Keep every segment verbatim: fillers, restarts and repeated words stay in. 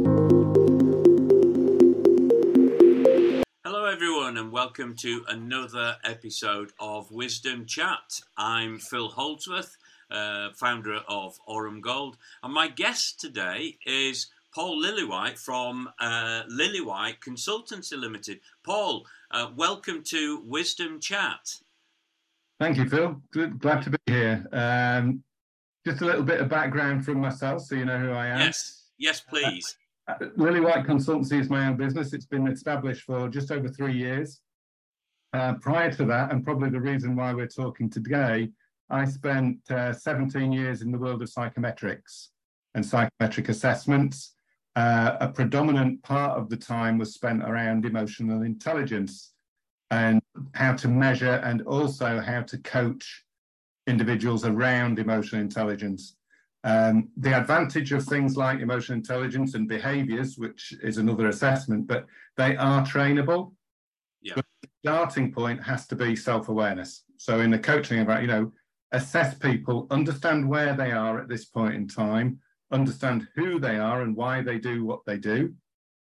Hello everyone and welcome to another episode of Wisdom Chat. I'm Phil Holdsworth, uh, founder of Aurum Gold, and my guest today is Paul Lillywhite from uh, Lillywhite Consultancy Limited. Paul, uh, welcome to Wisdom Chat. Thank you, Phil. Good, glad to be here. Um, just a little bit of background from myself so you know who I am. Yes, yes, please. Uh, Lillywhite Consultancy is my own business. It's been established for just over three years. Uh, prior to that, and probably the reason why we're talking today, I spent uh, seventeen years in the world of psychometrics and psychometric assessments. Uh, a predominant part of the time was spent around emotional intelligence and how to measure and also how to coach individuals around emotional intelligence. Um, the advantage of things like emotional intelligence and behaviors, which is another assessment, but they are trainable. Yeah. But the starting point has to be self-awareness. So in the coaching about, you know, assess people, understand where they are at this point in time, understand who they are and why they do what they do,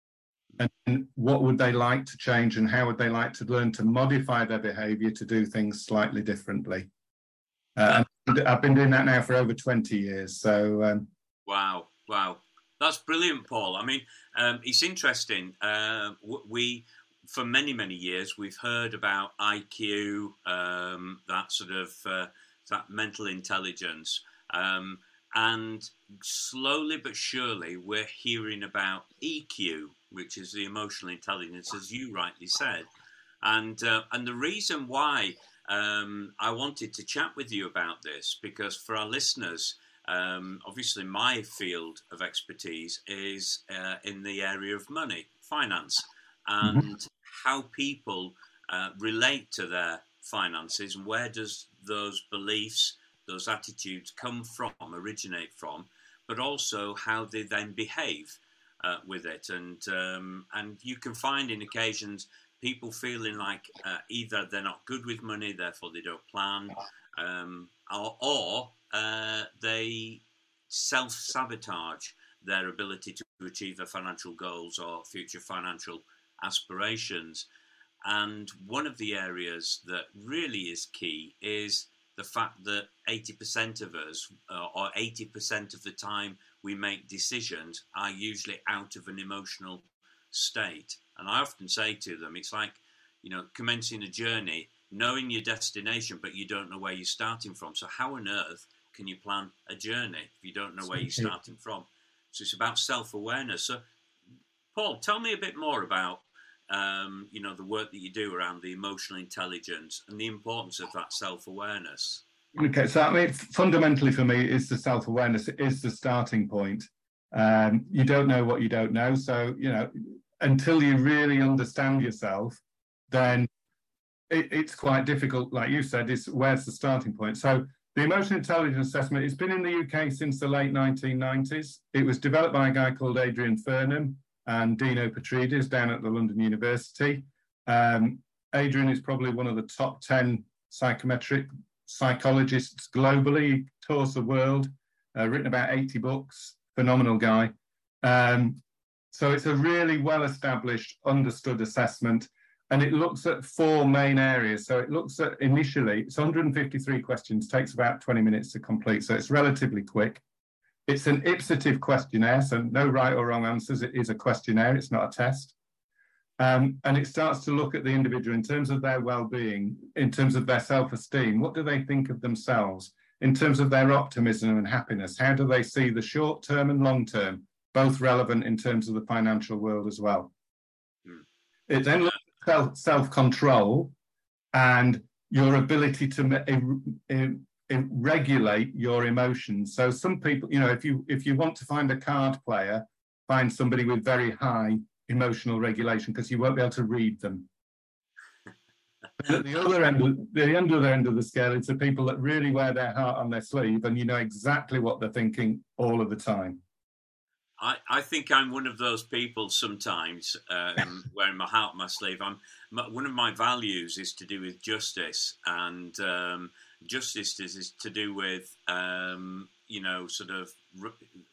and what would they like to change and how would they like to learn to modify their behavior to do things slightly differently. Uh, and I've been doing that now for over twenty years. So um, wow, wow, that's brilliant, Paul. I mean, um, it's interesting. Uh, we, for many, many years, we've heard about I Q, um, that sort of uh, that mental intelligence, um, and slowly but surely, we're hearing about E Q, which is the emotional intelligence, as you rightly said, and uh, and the reason why. Um, I wanted to chat with you about this because for our listeners, um, obviously my field of expertise is uh, in the area of money, finance, and mm-hmm. how people uh, relate to their finances and where does those beliefs, those attitudes come from, originate from, but also how they then behave uh, with it. And, um, and you can find in occasions people feeling like uh, either they're not good with money, therefore they don't plan, um, or, or uh, they self-sabotage their ability to achieve their financial goals or future financial aspirations. And one of the areas that really is key is the fact that eighty percent of us, uh, or eighty percent of the time we make decisions, are usually out of an emotional state. And I often say to them, it's like, you know, commencing a journey, knowing your destination, but you don't know where you're starting from. So how on earth can you plan a journey if you don't know where you're starting from? So it's about self-awareness. So, Paul, tell me a bit more about, um, you know, the work that you do around the emotional intelligence and the importance of that self-awareness. Okay, so I mean, fundamentally for me, is the self-awareness is the starting point. Um, you don't know what you don't know. So, you know, until you really understand yourself, then it, it's quite difficult. Like you said, is where's the starting point? So the emotional intelligence assessment, it's been in the U K since the late nineteen nineties. It was developed by a guy called Adrian Furnham and Dino Petrides down at the London University. Um, Adrian is probably one of the top ten psychometric psychologists globally. He tours the world, uh, written about eighty books, phenomenal guy. Um, So it's a really well-established, understood assessment, and it looks at four main areas. So it looks at initially, it's one hundred fifty-three questions, takes about twenty minutes to complete, so it's relatively quick. It's an ipsative questionnaire, so no right or wrong answers. It is a questionnaire, it's not a test. Um, and it starts to look at the individual in terms of their well-being, in terms of their self-esteem. What do they think of themselves? In terms of their optimism and happiness, how do they see the short-term and long-term? Both relevant in terms of the financial world as well. Mm. It then looks at self, self-control and your ability to uh, uh, regulate your emotions. So some people, you know, if you if you want to find a card player, find somebody with very high emotional regulation because you won't be able to read them. But at the other end, of, the other end of the scale, it's the people that really wear their heart on their sleeve and you know exactly what they're thinking all of the time. I, I think I'm one of those people sometimes, um, wearing my heart on my sleeve. I'm, my, one of my values is to do with justice, and um, justice is, is to do with, um, you know, sort of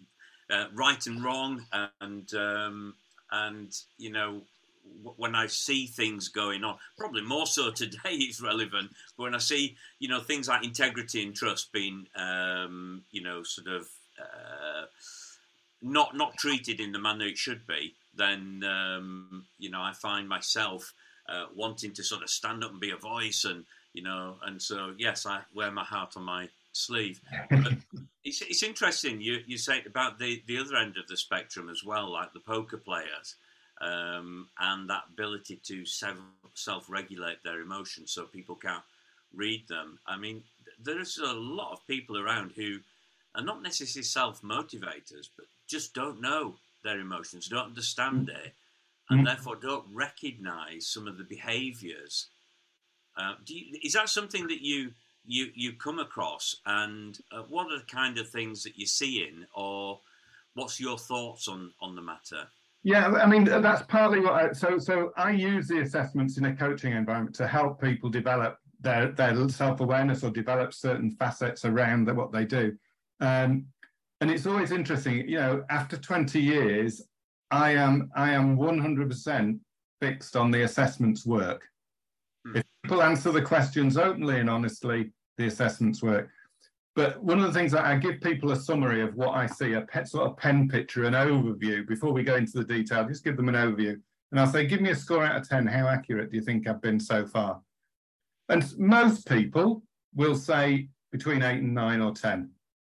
uh, right and wrong, and um, and you know, when I see things going on, probably more so today it's relevant, but when I see, you know, things like integrity and trust being, um, you know, sort of uh, not not treated in the manner it should be, then, um, you know, I find myself uh, wanting to sort of stand up and be a voice, and, you know, and so, yes, I wear my heart on my sleeve. But it's, it's interesting, you, you say about the, the other end of the spectrum as well, like the poker players. Um, and that ability to self-regulate their emotions so people can't read them. I mean, there's a lot of people around who are not necessarily self-motivators, but just don't know their emotions, don't understand it, and mm. therefore don't recognise some of the behaviours. Uh, do you, is that something that you you you come across, and uh, what are the kind of things that you're seeing, or what's your thoughts on, on the matter? Yeah, I mean, that's partly what I, so, so I use the assessments in a coaching environment to help people develop their, their self-awareness or develop certain facets around the, what they do. Um, and it's always interesting, you know, after twenty years, I am, I am one hundred percent fixed on the assessments work. Hmm. If people answer the questions openly and honestly, the assessments work. But one of the things that I give people a summary of what I see, a pet, sort of pen picture, an overview, before we go into the detail, just give them an overview. And I'll say, give me a score out of ten. How accurate do you think I've been so far? And most people will say between eight and nine or ten.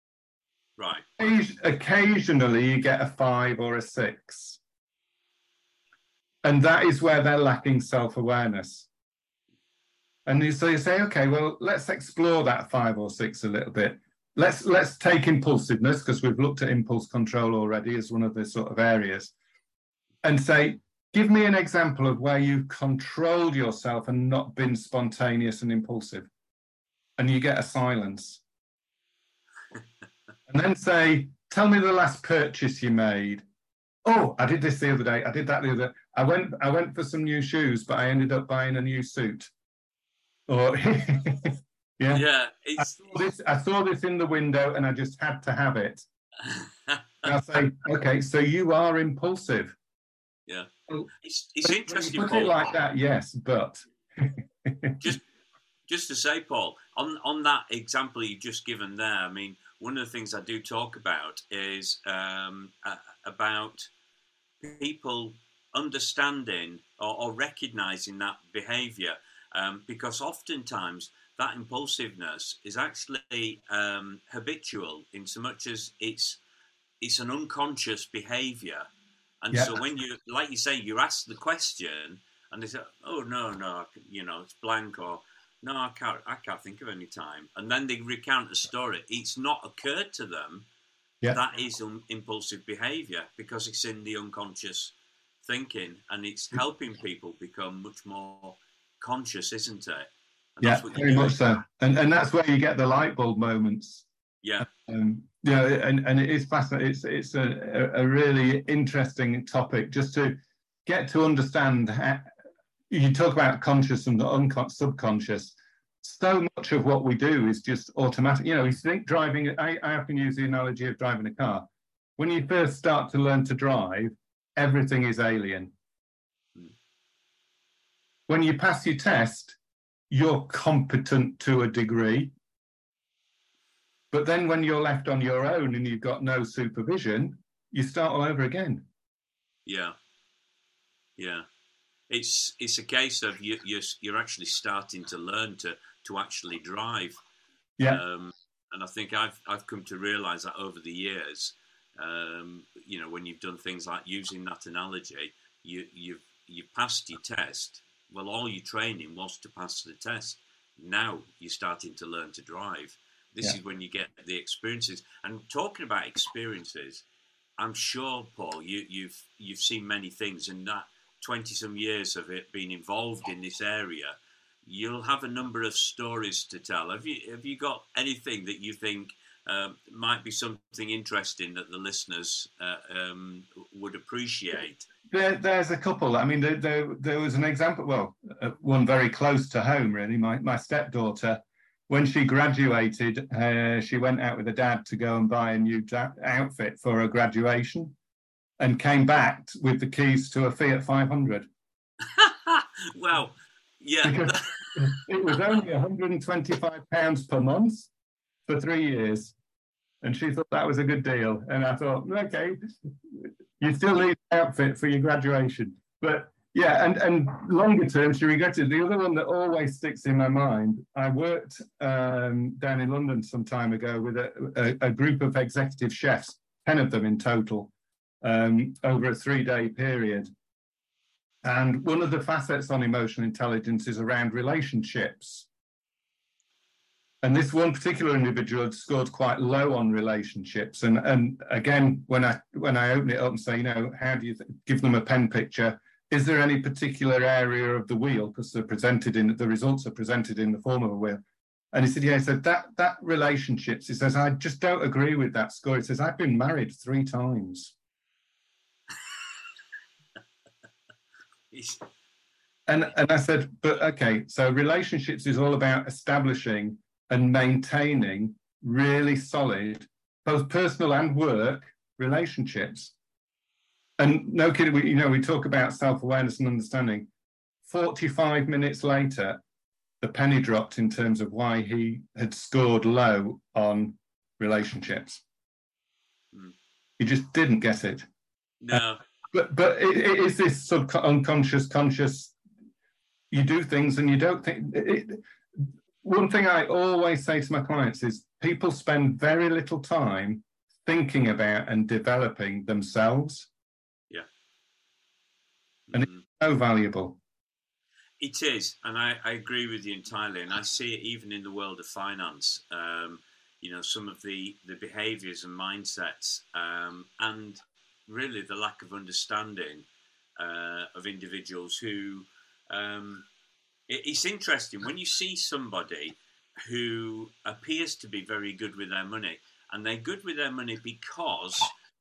Right. Occasionally you get a five or a six. And that is where they're lacking self-awareness. And so you say, okay, well, let's explore that five or six a little bit. Let's let's take impulsiveness, because we've looked at impulse control already as one of the sort of areas, and say, give me an example of where you've controlled yourself and not been spontaneous and impulsive. And you get a silence. And then say, tell me the last purchase you made. Oh, I did this the other day. I did that the other. I went I went for some new shoes, but I ended up buying a new suit. Or yeah, yeah. It's... I saw this. I saw this in the window, and I just had to have it. I say, okay, so you are impulsive. Yeah, it's it's but interesting. Put Paul. it like that, yes, but just just to say, Paul, on on that example you've just given there, I mean, one of the things I do talk about is um, uh, about people understanding or, or recognizing that behaviour. Um, because oftentimes that impulsiveness is actually um, habitual, in so much as it's it's an unconscious behaviour. And yeah. So when you, like you say, you ask the question and they say, oh, no, no, you know, it's blank, or no, I can't, I can't think of any time. And then they recount a story. It's not occurred to them yeah. that is un- impulsive behaviour, because it's in the unconscious thinking, and it's helping people become much more conscious, isn't it? And yeah, very much so. And and that's where you get the light bulb moments. Yeah. Um, yeah, and, and it is fascinating. It's it's a, a really interesting topic, just to get to understand how, you talk about conscious and the uncon- subconscious. So much of what we do is just automatic. You know, you think driving, I, I often use the analogy of driving a car. When you first start to learn to drive, everything is alien. When you pass your test, you're competent to a degree. But then when you're left on your own and you've got no supervision, you start all over again. Yeah. Yeah. It's it's a case of you, you're, you're actually starting to learn to, to actually drive. Yeah. Um, and I think I've I've come to realise that over the years, um, you know, when you've done things like using that analogy, you, you've you've passed your test. Well, all your training was to pass the test. Now you're starting to learn to drive. This yeah. is when you get the experiences. And talking about experiences, I'm sure, Paul, you, you've you've seen many things, and that twenty some years of it being involved in this area, you'll have a number of stories to tell. Have you have you got anything that you think um, might be something interesting that the listeners uh, um, would appreciate? There, there's a couple. I mean, there, there, there was an example, well, uh, one very close to home, really. My, my stepdaughter when she graduated, uh, she went out with her dad to go and buy a new da- outfit for her graduation, and came back with the keys to a Fiat five hundred. Well, yeah. Because it was only one hundred twenty-five pounds per month for three years. And she thought that was a good deal. And I thought, okay, you still need an outfit for your graduation. But yeah, and, and longer term, she regretted. The other one that always sticks in my mind, I worked um, down in London some time ago with a, a, a group of executive chefs, ten of them in total, um, over a three-day period. And one of the facets on emotional intelligence is around relationships. And this one particular individual had scored quite low on relationships. And, and again, when I when I open it up and say, you know, how do you th- give them a pen picture? Is there any particular area of the wheel? Because they're presented in, the results are presented in the form of a wheel. And he said, yeah, he said, that, that relationships, he says, I just don't agree with that score. He says, I've been married three times. and, and I said, but okay, so relationships is all about establishing and maintaining really solid, both personal and work relationships. And no kidding, we, you know, we talk about self-awareness and understanding. forty-five minutes later, the penny dropped in terms of why he had scored low on relationships. Mm. He just didn't get it. No. Uh, but but it, it is this sub unconscious, conscious, you do things and you don't think... It, one thing I always say to my clients is people spend very little time thinking about and developing themselves. Yeah. And mm-hmm. It's so valuable. It is, and I, I agree with you entirely. And I see it even in the world of finance. Um, you know, some of the, the behaviours and mindsets um, and really the lack of understanding uh, of individuals who... Um, It's interesting when you see somebody who appears to be very good with their money, and they're good with their money because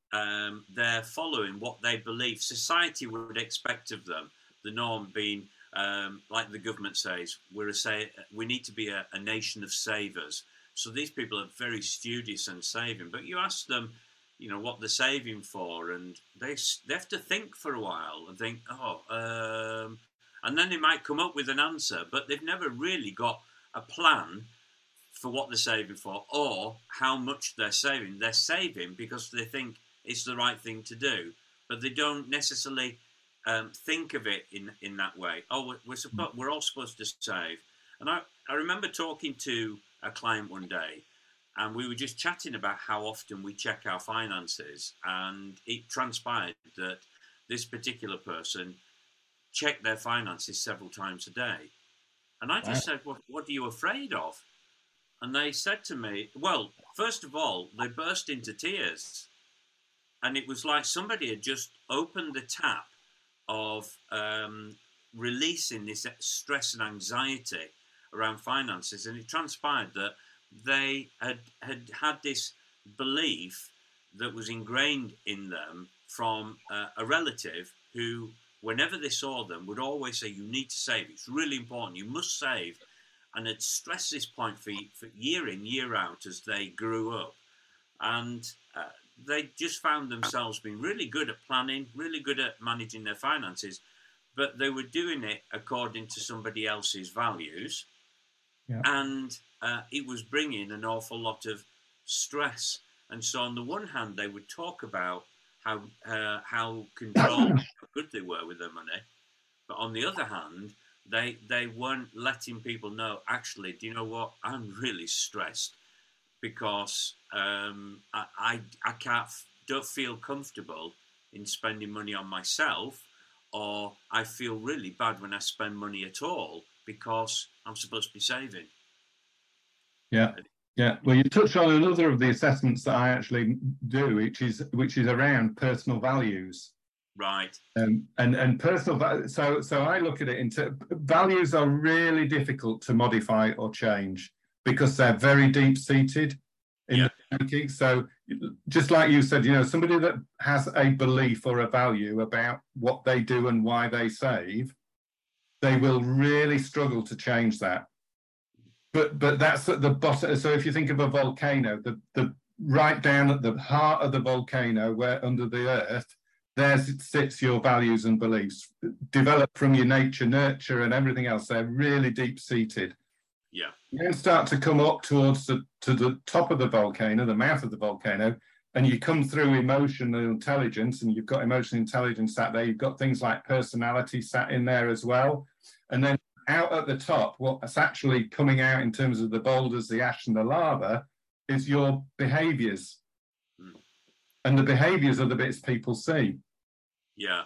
um, they're following what they believe society would expect of them. The norm being, um, like the government says, we're a say we need to be a, a nation of savers. So these people are very studious and saving. But you ask them, you know, what they're saving for, and they they have to think for a while and think, oh. Um, And then they might come up with an answer, but they've never really got a plan for what they're saving for or how much they're saving. They're saving because they think it's the right thing to do, but they don't necessarily um, think of it in, in that way. Oh, we're, we're, supposed, we're all supposed to save. And I, I remember talking to a client one day, and we were just chatting about how often we check our finances, and it transpired that this particular person check their finances several times a day. And I just wow. said, what, what are you afraid of? And they said to me, well, first of all, they burst into tears. And it was like somebody had just opened the tap of um, releasing this stress and anxiety around finances. And it transpired that they had, had had this belief that was ingrained in them from uh, a relative who, whenever they saw them, would always say, you need to save. It's really important. You must save. And had stressed this point for, for year in, year out as they grew up. And uh, they just found themselves being really good at planning, really good at managing their finances, but they were doing it according to somebody else's values. Yeah. And uh, it was bringing an awful lot of stress. And so on the one hand, they would talk about how uh, how controlled, how good they were with their money. But on the other hand, they they weren't letting people know, actually, do you know what? I'm really stressed because um, I, I, I can't, don't feel comfortable in spending money on myself, or I feel really bad when I spend money at all because I'm supposed to be saving. Yeah. Yeah, well, you touched on another of the assessments that I actually do, which is which is around personal values. Right. Um, and and personal values. So so I look at it into values are really difficult to modify or change because they're very deep seated in yeah. the thinking. So just like you said, you know, somebody that has a belief or a value about what they do and why they save, they will really struggle to change that. but but that's at the bottom. So if you think of a volcano, the the right down at the heart of the volcano, where under the earth, there sits your values and beliefs, developed from your nature, nurture, and everything else. They're really deep seated. Yeah. You then start to come up towards the to the top of the volcano, the mouth of the volcano, and you come through emotional intelligence, and you've got emotional intelligence sat there. You've got things like personality sat in there as well, and then out at the top, what's actually coming out in terms of the boulders, the ash, and the lava is your behaviors. Mm. And the behaviors are the bits people see. Yeah.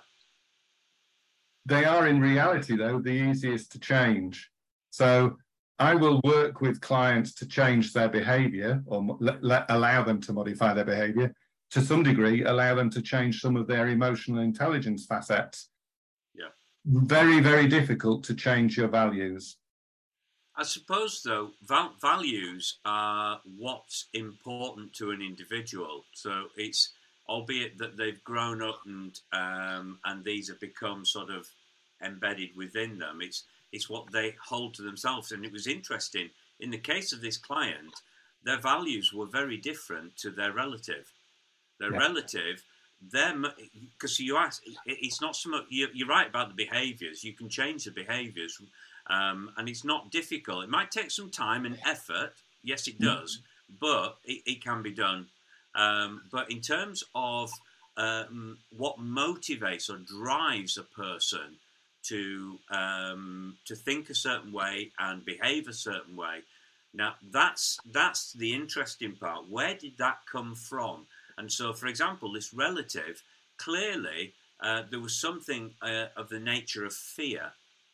They are in reality, though, the easiest to change. So I will work with clients to change their behavior, or let, let, allow them to modify their behavior, to some degree, allow them to change some of their emotional intelligence facets. Yeah. Very, very difficult to change your values. I suppose, though, val- values are what's important to an individual. So it's, albeit that they've grown up and um, and these have become sort of embedded within them, it's it's what they hold to themselves. And it was interesting, in the case of this client, their values were very different to their relative. Their yeah. relative, them, because you ask, it's not so much, you're right about the behaviours, you can change the behaviours, um, and it's not difficult. It might take some time and effort, yes it does, but it, it can be done. Um, but in terms of um, what motivates or drives a person to um, to think a certain way and behave a certain way, now that's that's the interesting part. Where did that come from? And so, for example, this relative, clearly uh, there was something uh, of the nature of fear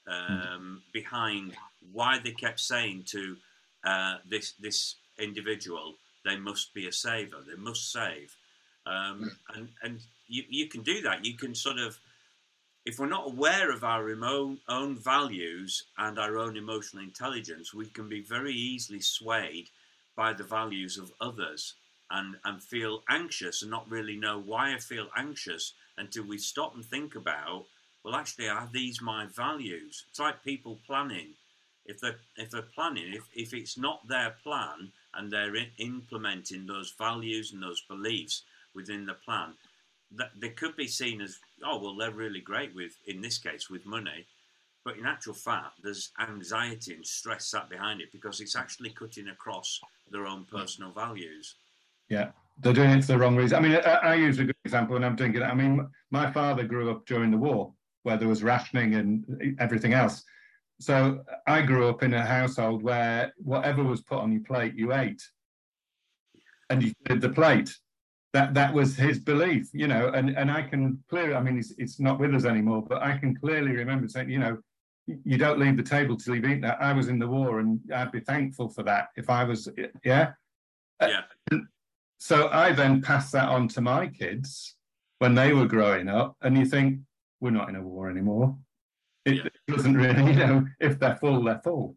um, behind why they kept saying to uh, this this individual, they must be a saver, they must save. Um, and and you, you can do that. You can sort of, if we're not aware of our emo- own values and our own emotional intelligence, we can be very easily swayed by the values of others. And, and feel anxious and not really know why I feel anxious until we stop and think about, well, actually, are these my values? It's like people planning. If they're, if they're planning, if, if it's not their plan and they're in, implementing those values and those beliefs within the plan, that they could be seen as, oh, well, they're really great with, in this case, with money. But in actual fact, there's anxiety and stress sat behind it because it's actually cutting across their own personal values. Yeah, they're doing it for the wrong reason. I mean, I, I use a good example when I'm doing it. I mean, my father grew up during the war where there was rationing and everything else. So I grew up in a household where whatever was put on your plate, you ate. And you did the plate. That that was his belief, you know, and, and I can clearly, I mean, it's, it's not with us anymore, but I can clearly remember saying, you know, you don't leave the table till you've eaten that. I was in the war and I'd be thankful for that if I was, yeah. Yeah. And, so I then passed that on to my kids when they were growing up, and you think, we're not in a war anymore. It, yeah. it doesn't really, you know, if they're full, they're full.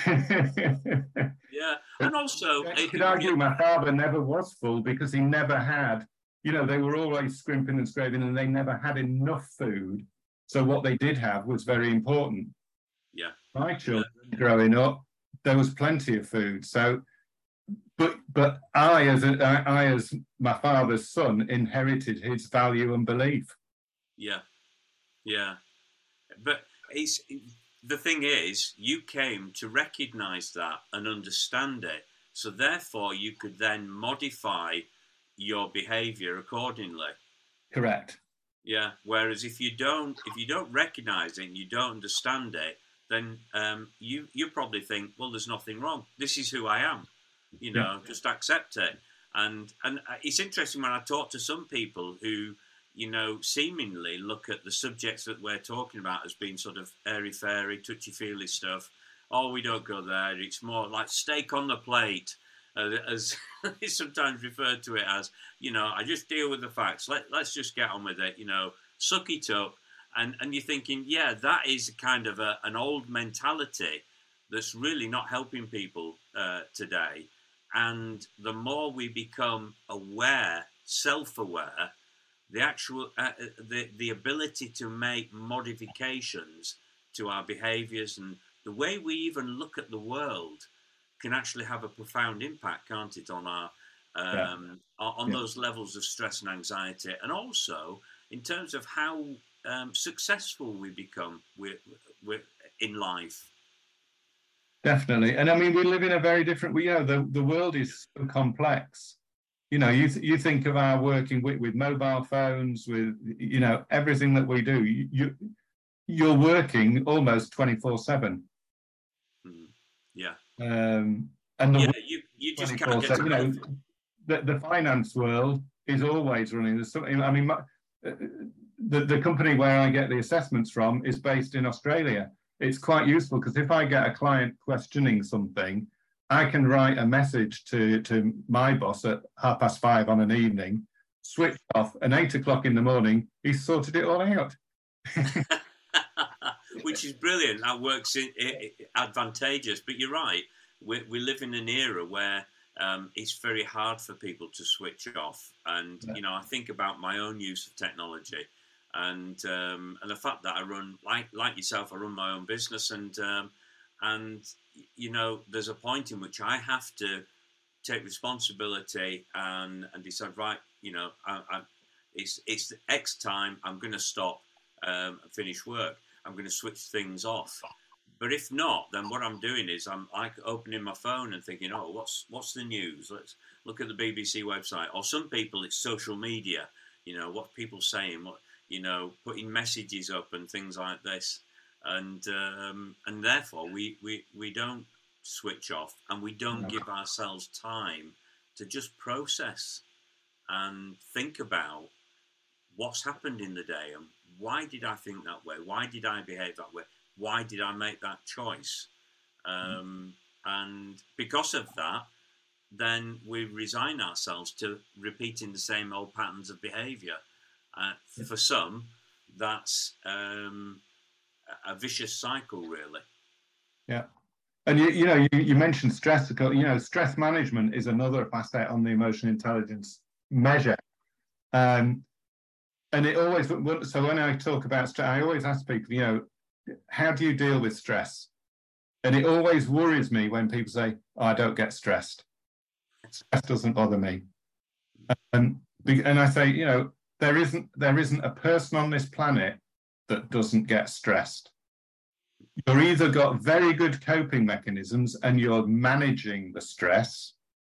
Yeah, and also... I could argue my father never was full because he never had, you know, they were always scrimping and scraping and they never had enough food. So what they did have was very important. Yeah. My children yeah. growing up, there was plenty of food. So But but I, as a, I, as my father's son, inherited his value and belief. Yeah, yeah. But it's the thing is, you came to recognise that and understand it. So therefore, you could then modify your behaviour accordingly. Correct. Yeah. Whereas if you don't, if you don't recognise it and you don't understand it, then um, you you probably think, well, there's nothing wrong. This is who I am. You know, yeah. just accept it. And and it's interesting when I talk to some people who, you know, seemingly look at the subjects that we're talking about as being sort of airy-fairy, touchy-feely stuff. Oh, we don't go there. It's more like steak on the plate, uh, as it's sometimes referred to it as. You know, I just deal with the facts. Let, let's just get on with it, you know, suck it up. And, and you're thinking, yeah, that is kind of a, an old mentality that's really not helping people uh, today. And the more we become aware, self-aware, the actual uh, the the ability to make modifications to our behaviours and the way we even look at the world can actually have a profound impact, can't it, on our um, yeah. on yeah. those levels of stress and anxiety, and also in terms of how um, successful we become with, with in life. Definitely, and I mean, we live in a very different. You know, the the world is so complex. You know, you th- you think of our working with, with mobile phones, with you know everything that we do. You, you you're working almost twenty-four seven. Mm, yeah. Um, and the yeah, you you just can't get. You know, the the finance world is always running. There's something. I mean, my, the the company where I get the assessments from is based in Australia. It's quite useful because if I get a client questioning something, I can write a message to, to my boss at half past five on an evening, switch off, and eight o'clock in the morning, he's sorted it all out. Which is brilliant. That works in, in, advantageous. But you're right. We, we live in an era where um, it's very hard for people to switch off. And, yeah. you know, I think about my own use of technology. And um, and the fact that I run, like like yourself, I run my own business, and um, and you know, there's a point in which I have to take responsibility and and decide, right, you know, I, I, it's it's X time, I'm going to stop um, and finish work. I'm going to switch things off. But if not, then what I'm doing is I'm like opening my phone and thinking, oh, what's what's the news? Let's look at the B B C website. Or some people, it's social media. You know, what people saying, what. You know, putting messages up and things like this, and um, and therefore we, we, we don't switch off, and we don't give ourselves time to just process and think about what's happened in the day and why did I think that way, why did I behave that way, why did I make that choice, um, and because of that, then we resign ourselves to repeating the same old patterns of behaviour. Uh, for some, that's um, a vicious cycle, really. Yeah, and you you know you, you mentioned stress. You know, stress management is another facet on the emotional intelligence measure, um, and it always. So when I talk about stress, I always ask people, you know, how do you deal with stress? And it always worries me when people say, "Oh, I don't get stressed. Stress doesn't bother me," and and I say, you know. There isn't there isn't a person on this planet that doesn't get stressed. You've either got very good coping mechanisms and you're managing the stress,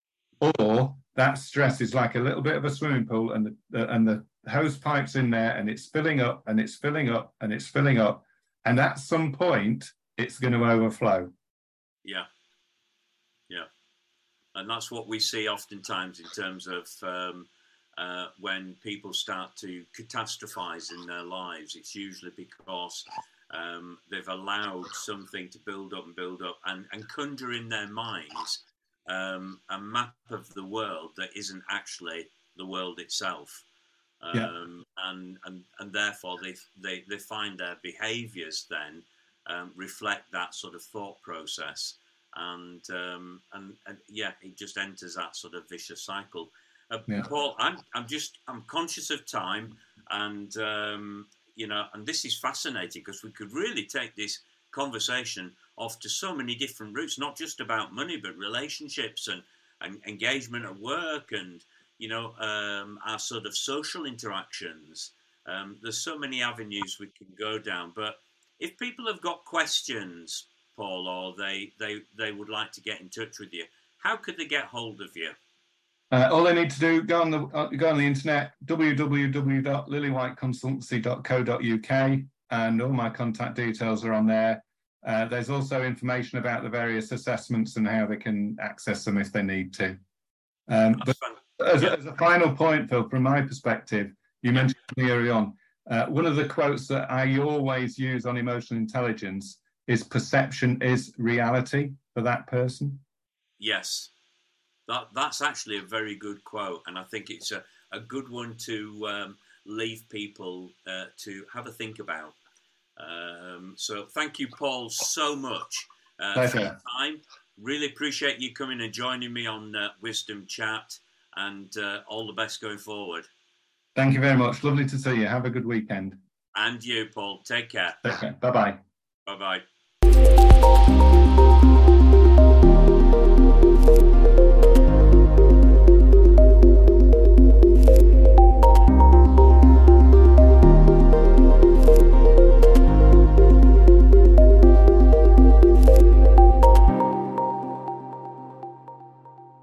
or that stress is like a little bit of a swimming pool and the and the hose pipe's in there and it's filling up and it's filling up and it's filling up, and at some point it's going to overflow. Yeah, yeah, and that's what we see oftentimes in terms of. Um, Uh, when people start to catastrophize in their lives, it's usually because um, they've allowed something to build up and build up and, and conjure in their minds um, a map of the world that isn't actually the world itself. Um, yeah. and, and and therefore they, they, they find their behaviors then um, reflect that sort of thought process. And, um, and, and yeah, it just enters that sort of vicious cycle. Uh, yeah. Paul, I'm I'm just I'm conscious of time, and um, you know, and this is fascinating because we could really take this conversation off to so many different routes, not just about money, but relationships and, and engagement at work, and you know, um, our sort of social interactions. Um, there's so many avenues we can go down. But if people have got questions, Paul, or they they they would like to get in touch with you, how could they get hold of you? Uh, all they need to do, go on the uh, go on the internet, w w w dot lillywhite consultancy dot co dot u k, and all my contact details are on there. Uh, there's also information about the various assessments and how they can access them if they need to. Um, but as, yeah. as a final point, Phil, from my perspective, you yeah. mentioned earlier on, uh, one of the quotes that I always use on emotional intelligence is perception is reality for that person. Yes. That that's actually a very good quote, and I think it's a, a good one to um, leave people uh, to have a think about. Um, so thank you, Paul, so much uh, for your time. Really appreciate you coming and joining me on uh, Wisdom Chat, and uh, all the best going forward. Thank you very much. Lovely to see you. Have a good weekend. And you, Paul. Take care. Take care. Bye-bye. Bye-bye.